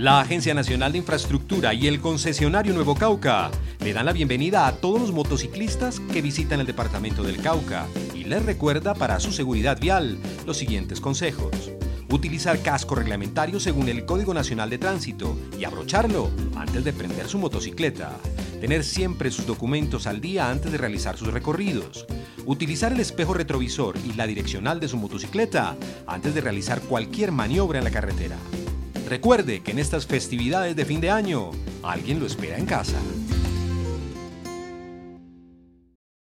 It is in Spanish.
La Agencia Nacional de Infraestructura y el concesionario Nuevo Cauca le dan la bienvenida a todos los motociclistas que visitan el departamento del Cauca y les recuerda para su seguridad vial los siguientes consejos. Utilizar casco reglamentario según el Código Nacional de Tránsito y abrocharlo antes de prender su motocicleta. Tener siempre sus documentos al día antes de realizar sus recorridos. Utilizar el espejo retrovisor y la direccional de su motocicleta antes de realizar cualquier maniobra en la carretera. Recuerde que en estas festividades de fin de año, alguien lo espera en casa.